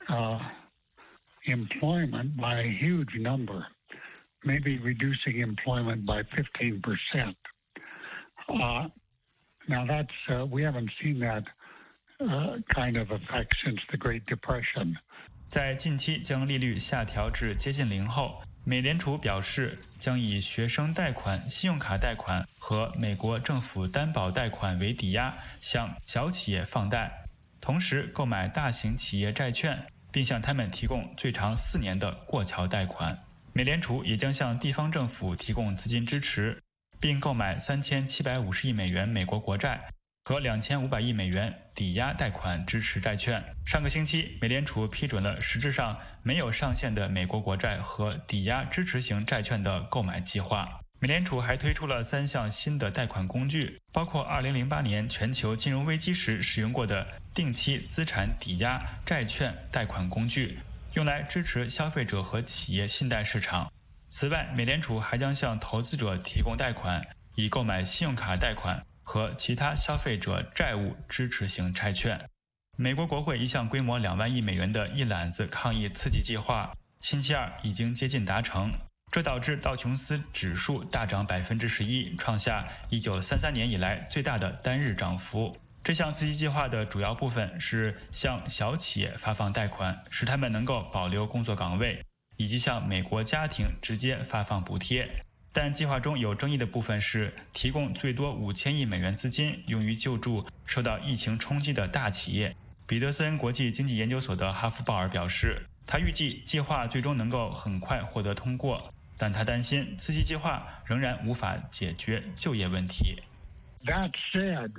employment by a huge number, maybe reducing employment by 15%. Now that's we haven't seen that kind of effect since the Great Depression. 在近期将利率下调至接近0后，美联储表示将以学生贷款、信用卡贷款和美国政府担保贷款为抵押，向小企业放贷，同时购买大型企业债券，并向他们提供最长4年的过桥贷款。美联储也将向地方政府提供资金支持，并购买3750亿美元美国国债和2500亿美元抵押贷款支持债券。上个星期，美联储批准了实质上没有上限的美国国债和抵押支持型债券的购买计划。美联储还推出了3项新的贷款工具，包括2008年全球金融危机时使用过的定期资产抵押债券贷款工具，用来支持消费者和企业信贷市场。此外，美联储还将向投资者提供贷款，以购买信用卡贷款和其他消费者债务支持型债券。美国国会一项规模2万亿美元的一揽子抗疫刺激计划，星期二已经接近达成，这导致道琼斯指数大涨11%，创下1933年以来最大的单日涨幅。这项刺激计划的主要部分是向小企业发放贷款，使他们能够保留工作岗位，以及向美国家庭直接发放补贴。但计划中有争议的部分是提供最多5000亿美元资金用于救助受到疫情冲击的大企业。彼得森国际经济研究所的哈夫鲍尔表示，他预计计划最终能够很快获得通过，但他担心刺激计划仍然无法解决就业问题。 That said,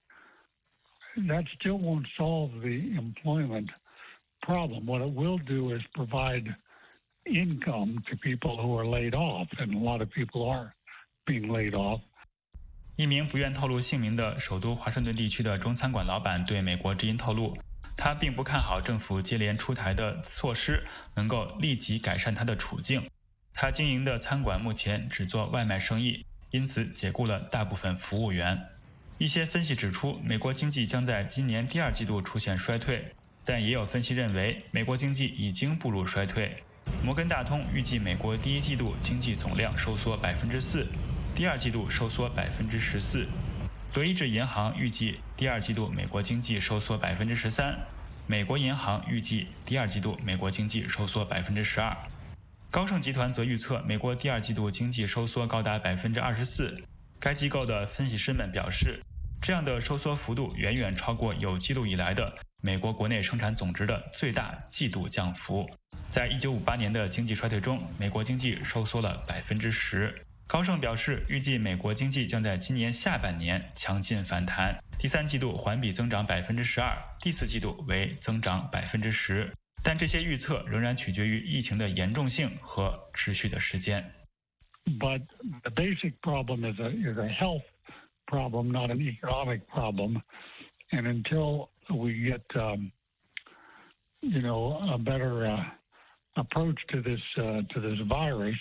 that still won't solve the employment problem. What it will do is provide income to people who are laid off, and a lot of people are being laid off. 一名不愿透露姓名的首都华盛顿地区的中餐馆老板对美国之音透露，他并不看好政府接连出台的措施能够立即改善他的处境。他经营的餐馆目前只做外卖生意，因此解雇了大部分服务员。一些分析指出，美国经济将在今年第2季度出现衰退，但也有分析认为美国经济已经步入衰退。摩根大通预计美国第1季度经济总量收缩4%，第2季度收缩14%。德意志银行预计第2季度美国经济收缩13%，美国银行预计第2季度美国经济收缩12%。高盛集团则预测美国第2季度经济收缩高达24%。该机构的分析师们表示，这样的收缩幅度远远超过有记录以来的美国国内生产总值的最大季度降幅。在1958年的经济衰退中，美国经济收缩了10%。高盛表示，预计美国经济将在今年下半年强劲反弹，第3季度环比增长12%，第4季度为增长10%。 但这些预测仍然取决于疫情的严重性和持续的时间。 But the basic problem is a health problem, not an economic problem. And until we get, a better approach to this virus,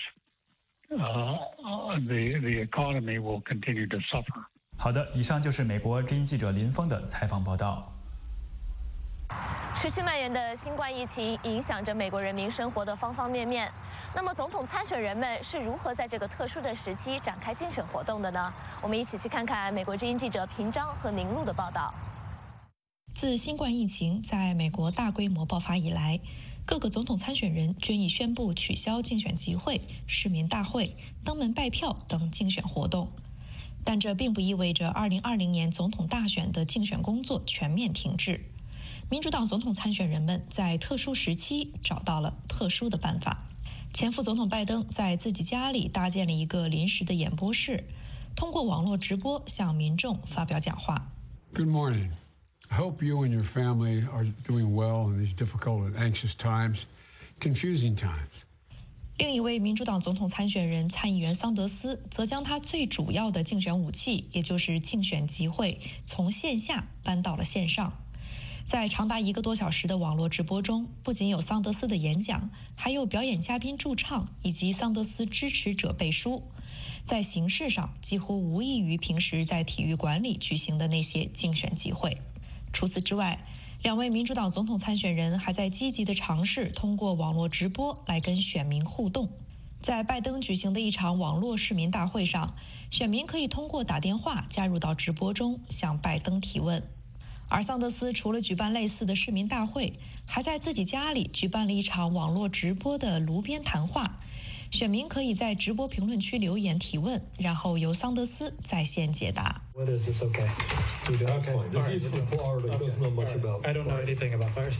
the economy will continue to suffer. 好的，以上就是美国之音记者林峰的采访报道。 持续蔓延的新冠疫情影响着美国人民生活的方方面面。那么，总统参选人们是如何在这个特殊的时期展开竞选活动的呢？我们一起去看看美国之音记者平章和宁路的报道。 自新冠疫情在美国大规模爆发以来，各个总统参选人均已宣布取消竞选集会、市民大会、登门拜票等竞选活动。但这并不意味着2020年总统大选的竞选工作全面停滞。民主党总统参选人们在特殊时期找到了特殊的办法。前副总统拜登在自己家里搭建了一个临时的演播室，通过网络直播向民众发表讲话。 Good morning. I hope you and your family are doing well in these difficult and anxious times, confusing times. 另一位民主党总统参选人参议员桑德斯则将他最主要的竞选武器，也就是竞选集会，从线下搬到了线上。在长达1个多小时的网络直播中，不仅有桑德斯的演讲，还有表演嘉宾驻唱以及桑德斯支持者背书。在形式上几乎无异于平时在体育馆里举行的那些竞选集会。除此之外，2位民主党总统参选人还在积极地尝试通过网络直播来跟选民互动。在拜登举行的一场网络市民大会上，选民可以通过打电话加入到直播中向拜登提问。而桑德斯除了举办类似的市民大会，还在自己家里举办了一场网络直播的炉边谈话。选民可以在直播评论区留言提问，然后由桑德斯在线解答。 What is this okay? That's fine. He's from Florida. He doesn't know much about. I don't know anything about virus.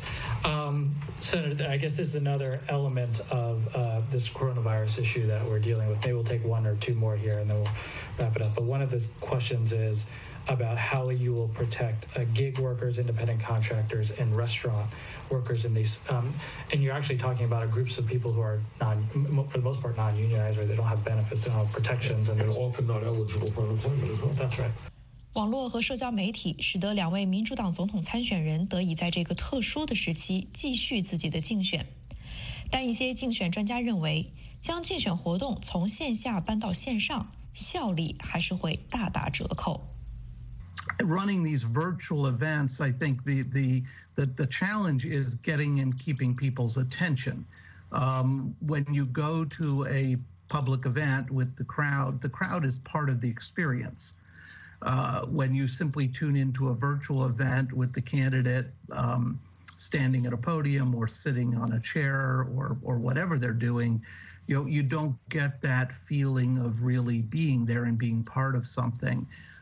Senator, I guess this is another element of this coronavirus issue that we're dealing with. Maybe we'll take 1 or 2 more here and then we'll wrap it up. But one of the questions is about how you will protect gig workers, independent contractors, and restaurant workers in these. And you're actually talking about groups of people who are for the most part, non-unionized, or they don't have benefits, they don't have protections, and often not eligible for unemployment as well. That's right. 网络和社交媒体使得2位民主党总统参选人得以在这个特殊的时期继续自己的竞选。但一些竞选专家认为，将竞选活动从线下搬到线上，效力还是会大打折扣。 Running these virtual events, I think the challenge is getting and keeping people's attention. When you go to a public event with the crowd is part of the experience. When you simply tune into a virtual event with the candidate standing at a podium or sitting on a chair or whatever they're doing, you don't get that feeling of really being there and being part of something.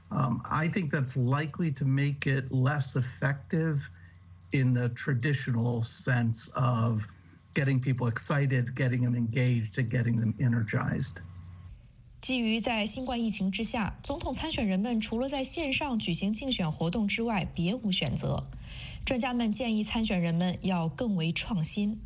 I think that's likely to make it less effective in the traditional sense of getting people excited, getting them engaged, and getting them energized. 基于在新冠疫情之下，总统参选人们除了在线上举行竞选活动之外，别无选择。专家们建议参选人们要更为创新。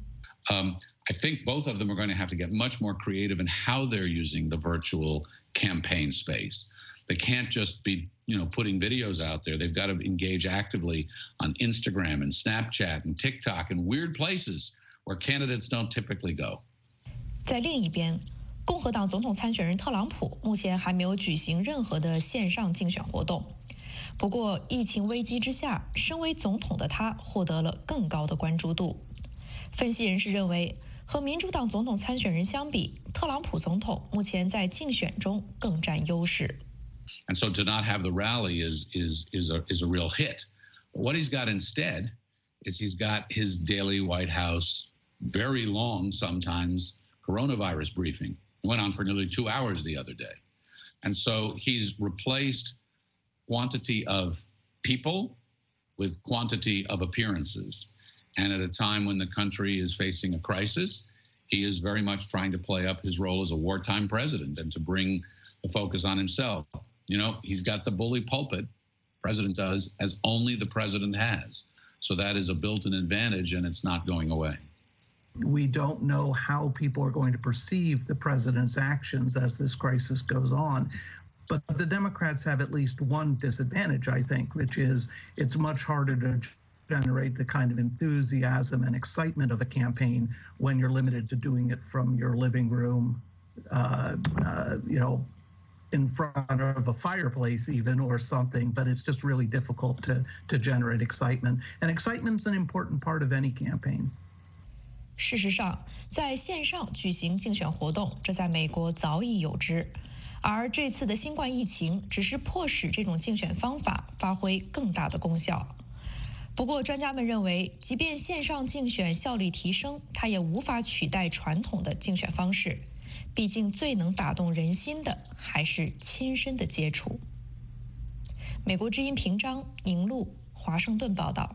I think both of them are going to have to get much more creative in how they're using the virtual campaign space. They can't just be, putting videos out there. They've got to engage actively on Instagram and Snapchat and TikTok and weird places where candidates don't typically go. 在另一边，共和党总统参选人特朗普目前还没有举行任何的线上竞选活动。不过，疫情危机之下，身为总统的他获得了更高的关注度。分析人士认为，和民主党总统参选人相比，特朗普总统目前在竞选中更占优势。 And so to not have the rally is a real hit. But what he's got instead is he's got his daily White House, very long sometimes, coronavirus briefing. It went on for nearly 2 hours the other day. And so he's replaced quantity of people with quantity of appearances. And at a time when the country is facing a crisis, he is very much trying to play up his role as a wartime president and to bring the focus on himself. He's got the bully pulpit, president does, as only the president has. So that is a built-in advantage, and it's not going away. We don't know how people are going to perceive the president's actions as this crisis goes on. But the Democrats have at least one disadvantage, I think, which is it's much harder to generate the kind of enthusiasm and excitement of a campaign when you're limited to doing it from your living room, in front of a fireplace even or something, but it's just really difficult to generate excitement. And excitement's an important part of any campaign. 事实上，在线上举行竞选活动，这在美国早已有之。而这次的新冠疫情只是迫使这种竞选方法发挥更大的功效。不过，专家们认为，即便线上竞选效率提升，它也无法取代传统的竞选方式。毕竟，最能打动人心的还是亲身的接触。美国之音平章、宁路，华盛顿报道。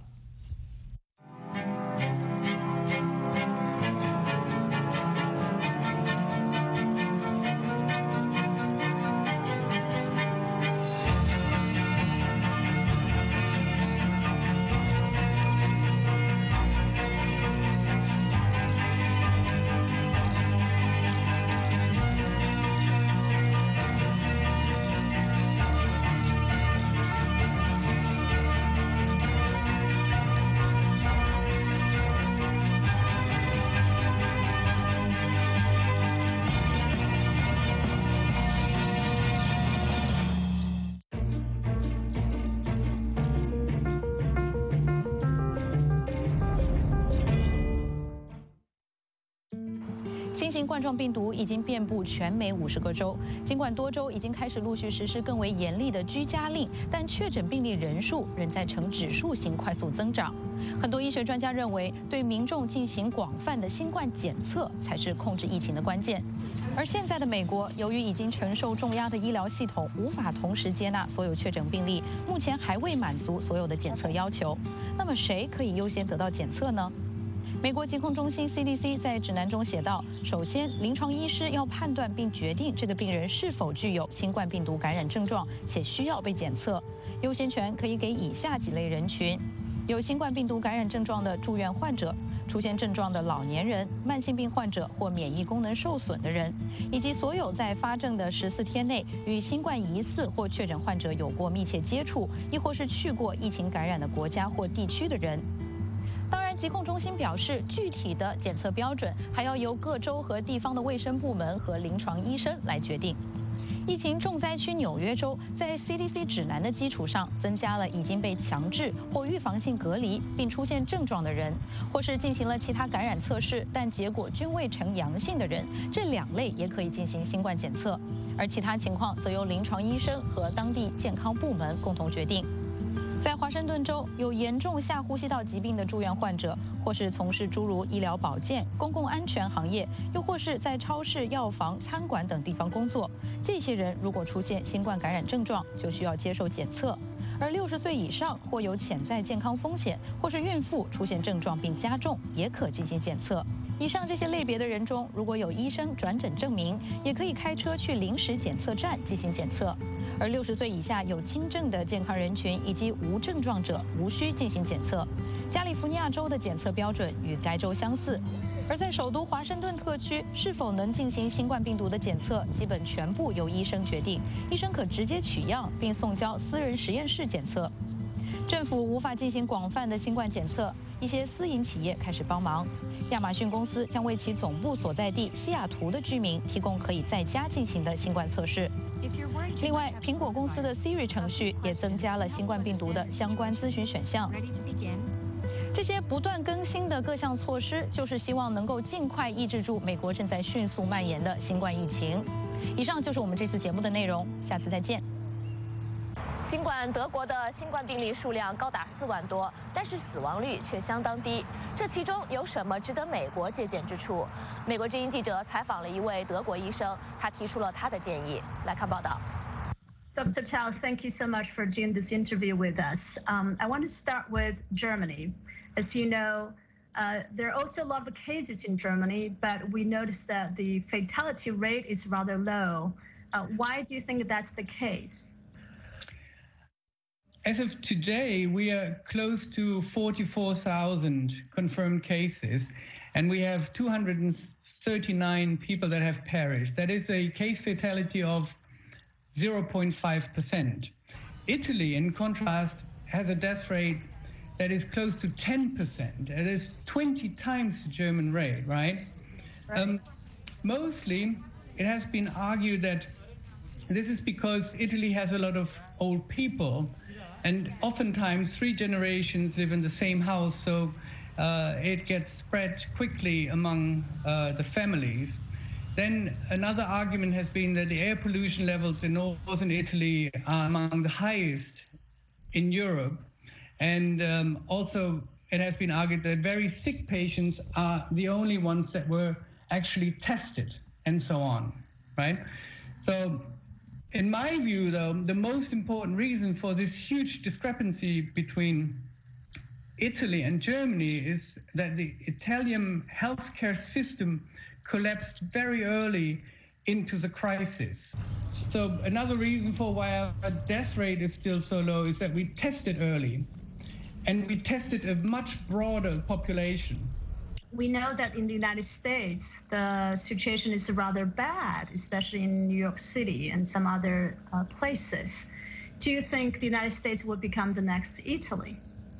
新型冠状病毒已经遍布全美50个州，尽管多州已经开始陆续实施更为严厉的居家令，但确诊病例人数仍在呈指数型快速增长。很多医学专家认为，对民众进行广泛的新冠检测才是控制疫情的关键。而现在的美国，由于已经承受重压的医疗系统无法同时接纳所有确诊病例，目前还未满足所有的检测要求。那么谁可以优先得到检测呢？美国疾控中心 CDC 在指南中写道：首先，临床医师要判断并决定这个病人是否具有新冠病毒感染症状，且需要被检测。优先权可以给以下几类人群：有新冠病毒感染症状的住院患者、出现症状的老年人、慢性病患者或免疫功能受损的人，以及所有在发症的14天内与新冠疑似或确诊患者有过密切接触，亦或是去过疫情感染的国家或地区的人。当然，疾控中心表示，具体的检测标准还要由各州和地方的卫生部门和临床医生来决定。疫情重灾区纽约州在 CDC 指南的基础上，增加了已经被强制或预防性隔离并出现症状的人，或是进行了其他感染测试但结果均未呈阳性的人，这2类也可以进行新冠检测，而其他情况则由临床医生和当地健康部门共同决定。在华盛顿州，有严重下呼吸道疾病的住院患者，或是从事诸如医疗保健、公共安全行业，又或是在超市、药房、餐馆等地方工作，这些人如果出现新冠感染症状，就需要接受检测。而60岁以上或有潜在健康风险，或是孕妇出现症状并加重，也可进行检测。以上这些类别的人中，如果有医生转诊证明，也可以开车去临时检测站进行检测。而60岁以下有轻症的健康人群以及无症状者无需进行检测。加利福尼亚州的检测标准与该州相似。而在首都华盛顿特区，是否能进行新冠病毒的检测，基本全部由医生决定。医生可直接取样并送交私人实验室检测。政府无法进行广泛的新冠检测，一些私营企业开始帮忙。亚马逊公司将为其总部所在地西雅图的居民提供可以在家进行的新冠测试。另外，苹果公司的 Siri 程序也增加了新冠病毒的相关咨询选项。这些不断更新的各项措施，就是希望能够尽快抑制住美国正在迅速蔓延的新冠疫情。以上就是我们这次节目的内容，下次再见。 尽管德国的新冠病例数量高达4万多，但是死亡率却相当低。这其中有什么值得美国借鉴之处？美国之音记者采访了一位德国医生，他提出了他的建议。来看报道。 Dr. Tao, thank you so much for doing this interview with us. I want to start with Germany. As you know, there are also a lot of cases in Germany, but we noticed that the fatality rate is rather low. Why do you think that's the case? as of today, we are close to 44,000 confirmed cases, and we have 239 people that have perished. That is a case fatality of 0.5%. Italy, in contrast, has a death rate that is close to 10%. It is 20 times the German rate, right? Mostly, it has been argued that this is because Italy has a lot of old people, and oftentimes 3 generations live in the same house, so it gets spread quickly among the families. Then another argument has been that the air pollution levels in northern Italy are among the highest in Europe. And also it has been argued that very sick patients are the only ones that were actually tested and so on, right? So in my view, though, the most important reason for this huge discrepancy between Italy and Germany is that the Italian healthcare system collapsed very early into the crisis. So another reason for why our death rate is still so low is that we tested early, and we tested a much broader population. We know that in the United States, the situation is rather bad, especially in New York City and some other places. Do you think the United States will become the next Italy?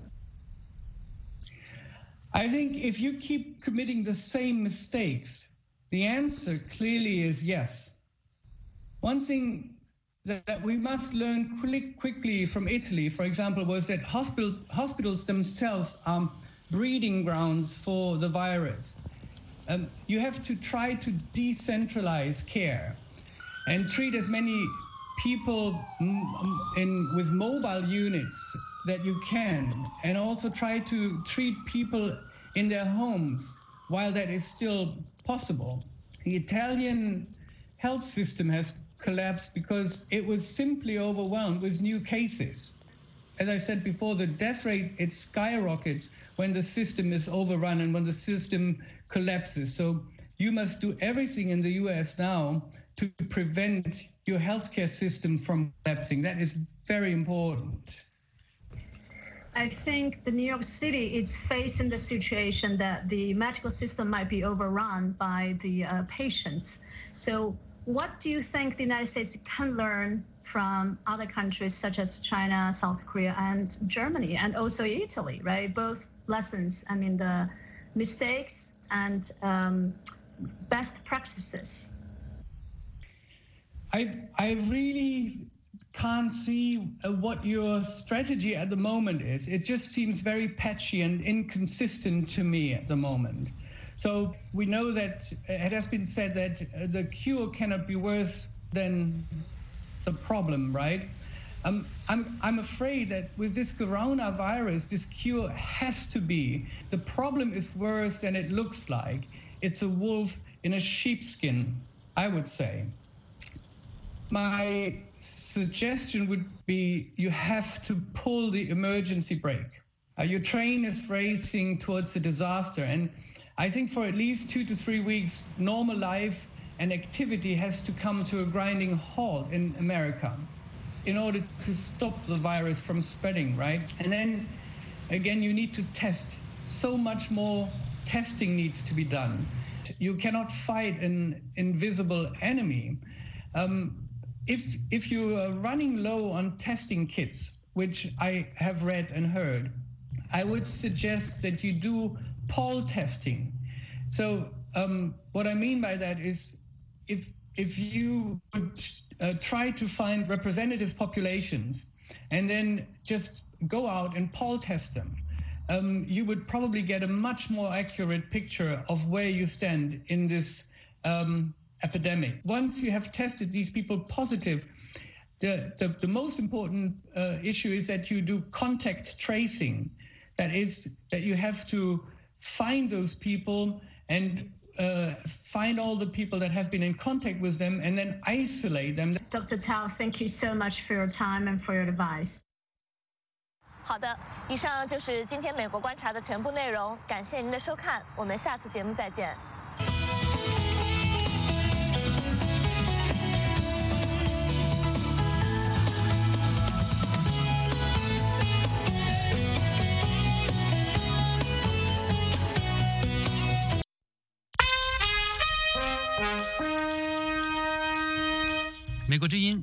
I think if you keep committing the same mistakes, the answer clearly is yes. One thing that we must learn quickly from Italy, for example, was that hospitals themselves are breeding grounds for the virus. You have to try to decentralize care and treat as many people with mobile units that you can, and also try to treat people in their homes while that is still possible. The Italian health system has collapsed because it was simply overwhelmed with new cases. As I said before, the death rate, it skyrockets when the system is overrun and when the system collapses. So you must do everything in the US now to prevent your healthcare system from collapsing. That is very important. I think the New York City is facing the situation that the medical system might be overrun by the patients. So what do you think the United States can learn from other countries such as China, South Korea, and Germany, and also Italy, right? Both lessons, I mean, the mistakes and best practices. I really can't see what your strategy at the moment is. It just seems very patchy and inconsistent to me at the moment. So we know that it has been said that the cure cannot be worse than the problem, right? I'm afraid that with this coronavirus, this cure has to be. The problem is worse than it looks like. It's a wolf in a sheepskin, I would say. My suggestion would be you have to pull the emergency brake. Your train is racing towards a disaster, and I think for at least 2 to 3 weeks, normal life and activity has to come to a grinding halt in America in order to stop the virus from spreading, right? And then, again, you need to test. So much more testing needs to be done. You cannot fight an invisible enemy. If you are running low on testing kits, which I have read and heard, I would suggest that you do poll testing. So what I mean by that is if you would try to find representative populations and then just go out and poll test them, you would probably get a much more accurate picture of where you stand in this epidemic. Once you have tested these people positive, the most important issue is that you do contact tracing. That is, that you have to find those people and find all the people that have been in contact with them and then isolate them. Dr. Tao, thank you so much for your time and for your advice. 好的，以上就是今天美国观察的全部内容，感谢您的收看，我们下次节目再见。 美国之音